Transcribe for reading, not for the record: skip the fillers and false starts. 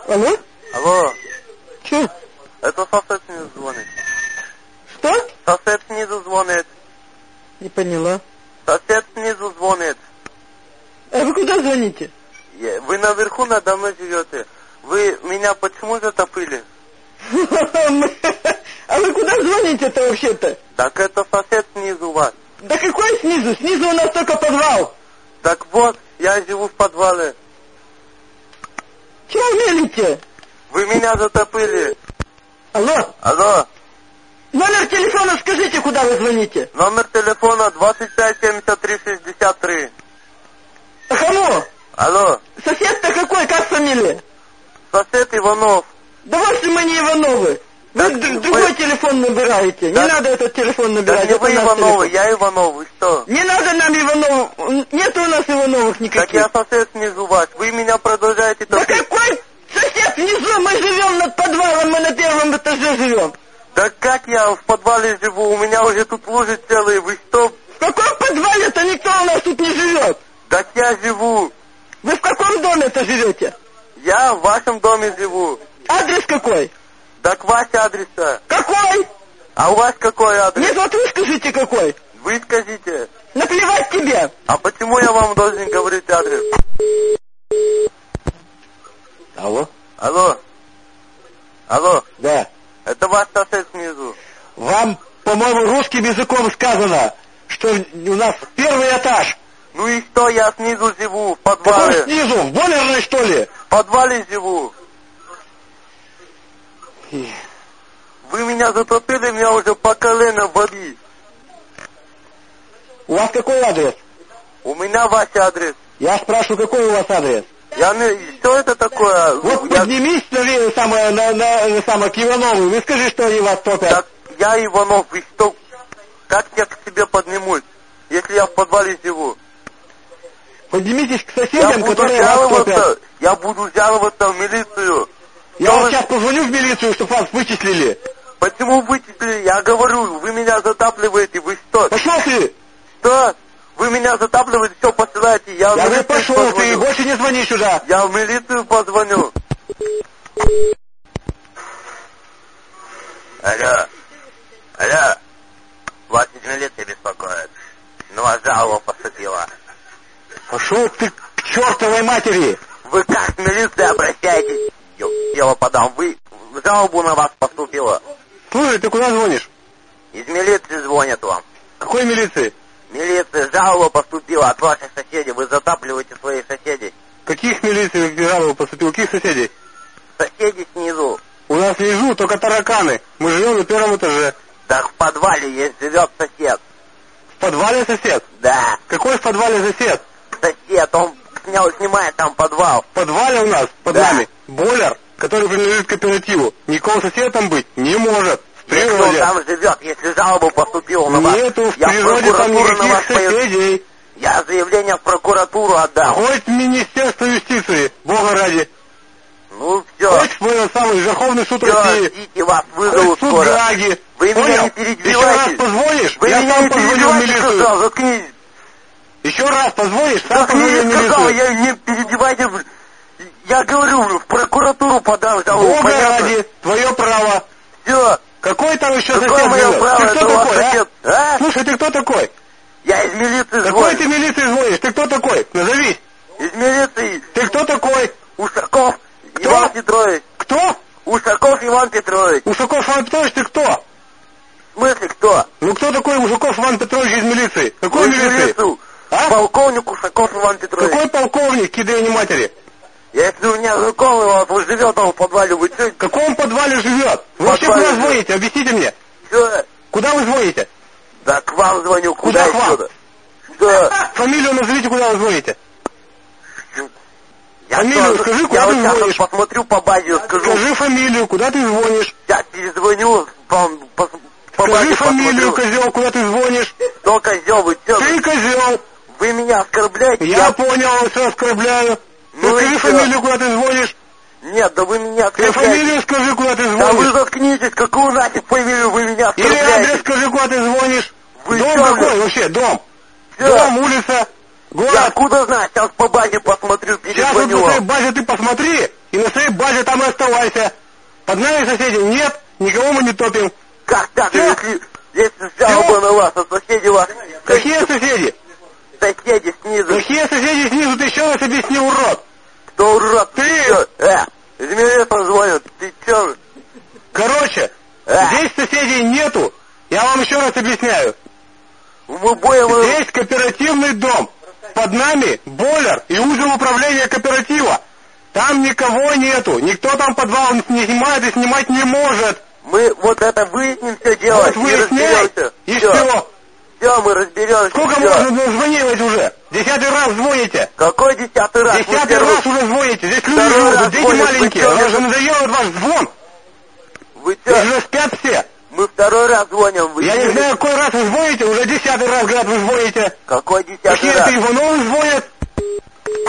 Алло? Алло. Че? Это сосед снизу звонит. Что? Сосед снизу звонит. Не поняла. Сосед снизу звонит. А вы куда звоните? Вы наверху надо мной живете. Вы меня почему затопили? А вы куда звоните-то вообще-то? Так это сосед снизу у вас. Да какой снизу? Снизу у нас только подвал. Так вот, я живу в подвале. Чего мелите? Вы меня затопили. Алло? Алло. Номер телефона скажите, куда вы звоните? Номер телефона 257363. А кому? Алло. Сосед-то какой? Как фамилия? Сосед Иванов. Да вовсе мы не Ивановы. Вы Так, другой телефон набираете. Так, не надо этот телефон Да набирать. не это вы наш Ивановы, телефон. я Иванов. Вы что? Не надо нам Ивановых. Нет у нас Ивановых Так никаких. я сосед снизу вас. Вы меня продолжаете Да топить. какой сосед внизу? Мы живем над подвалом, мы на первом этаже живем. Да как я в подвале живу? У меня уже тут лужи целые. Вы что? В каком подвале-то никто у нас тут не живет? Так я живу. Вы в каком доме-то живете? Я в вашем доме живу. Адрес какой? Так ваш адрес-то. Какой? А у вас какой адрес? Нет, вот вы скажите какой. Вы скажите. Наплевать тебе. А почему я вам должен говорить адрес? Алло? Алло. Алло. Да. Это ваш сосед снизу. Вам, по-моему, русским языком сказано, что у нас первый этаж. Ну и что, я снизу живу, в Какой подвале. снизу? В бойлерной, что ли? В подвале живу. Вы меня затопили, меня уже по колено воды. У вас какой адрес? У меня ваш адрес. Я спрашиваю, какой у вас адрес? Я не... Что это такое? Вот Я... поднимись к Иванову, вы скажи, что они вас топят. Так, я Иванов, вы что? Как я к себе поднимусь, если я в подвале живу? Поднимитесь к соседям, которые вас топят. Я буду жаловаться в милицию. Я вам сейчас позвоню в милицию, чтобы вас вычислили. Почему вычислили? Я говорю, вы меня затапливаете, вы что? Пошел ты! Что? Вы меня затапливаете, все посылаете, я говорю, пошел ты, больше не звони сюда. Я в милицию позвоню. Алло. Алло. Вас из милиции беспокоит. На вас жалоба поступила. Пошел ты к чертовой матери. Вы как в милицию обращаетесь? Дело подам. Вы жалобу на вас поступила. Слушай, ты куда звонишь? Из милиции звонят вам. Какой милиции? Милиция, жалоба поступила от ваших соседей. Вы затапливаете своих соседей. Каких милиций жалоба поступила? Каких соседей? Соседи снизу. У нас внизу только тараканы. Мы живем на первом этаже. Так в подвале есть, живет сосед. В подвале сосед? Да. Какой в подвале сосед? Сосед, он снимает там подвал. В подвале у нас, под нами, бойлер, который принадлежит кооперативу. Никакого соседа там быть не может. В природе. Если он там живет, если жалоба поступила на вас. Нету в природе там никаких соседей. Я заявление в прокуратуру отдал. Хоть в Министерство юстиции, бога ради. Ну все. Хоть в самый Верховный суд России. Ждите, вас вызовут суд скоро. Гаги. Вы Понял? меня не перебивайте. Еще раз позвонишь, вы я меня сам не позвоню в перебивайте, милицию. сказал, заткнись. Еще раз позвонишь, сам позвоню в Заткнись, сказал, милицию. я не перебивайте. Я говорю, в прокуратуру подам жалобу. Бога ради, твое право. Все. Какой там еще Какое сосед мое живет? право, Ты это кто у вас такой, сосед? А? Слушай, ты кто такой? Я из милиции звоню. Какой ты милиции звонишь? Ты кто такой? Назовись. Из милиции. Ты кто такой? Ушаков Кто? Иван Петрович. Кто? Ушаков Иван Петрович. Ушаков Иван Петрович, ты кто? В смысле кто? Ну кто такой Ушаков Иван Петрович из милиции? Какой Вы из милиции? милицию. А? Полковник Ушаков Иван Петрович. Какой полковник, кидай не матери? Если у меня знакомый вот живет он в подвале, вы что? В каком подвале живет? Вы вообще подвале куда живет. звоните? Объясните мне. Что? Куда вы звоните? Да к вам звоню. Куда к вам? Что? Что? Фамилию назовите, куда вы звоните. Я Фамилию что, скажи, куда я ты вот сейчас звонишь. посмотрю по базе, скажу. Скажи фамилию, куда ты звонишь. Я перезвоню, по Скажи базе фамилию, посмотрю. козел, куда ты звонишь. Кто козел, вы что? Ты козел. Вы меня оскорбляете? Я понял, все оскорбляю. Ну Скажи и чё? фамилию, куда ты звонишь. Нет, да вы меня Ты оскорбляете. фамилию скажи, куда ты Да вы звонишь. заткнитесь, какую нафиг фамилию вы меня Или оскорбляете? адрес скажи, куда ты звонишь. Вы Дом чё, какой блин? вообще? Дом. Чё? Дом, улица, Я город. откуда знаю? Сейчас по базе посмотрю, Сейчас вот перезвоню на своей вам. базе ты посмотри, и на своей базе себе там и оставайся. Под нами соседей нет, никого мы не топим. Как так, Всё? если жалоба на вас, а соседи вас... Какие соседи? Соседи снизу. Какие соседи снизу? Ты еще раз объясни, урод. Кто урод? Ты! Чё? Из меня звонят. Ты чё? Короче, здесь соседей нету. Я вам еще раз объясняю. Мы боем... Здесь кооперативный дом. Под нами бойлер и узел управления кооператива. Там никого нету. Никто там подвал не снимает и снимать не может. Мы вот это выясним все дело. Вот выясняй. И все. Все, мы разберемся. Сколько можно звонить уже? 10-й раз звоните. Какой 10-й раз? 10-й раз уже звоните. Здесь люди живут, дети маленькие. Вам же надоел ваш звон. Вы Здесь что? же спят все. Мы второй раз звоним. Я не знаю, какой раз вы звоните. Уже 10-й раз, говорят, вы звоните. Какой 10-й раз? Какие-то Ивановы звонят.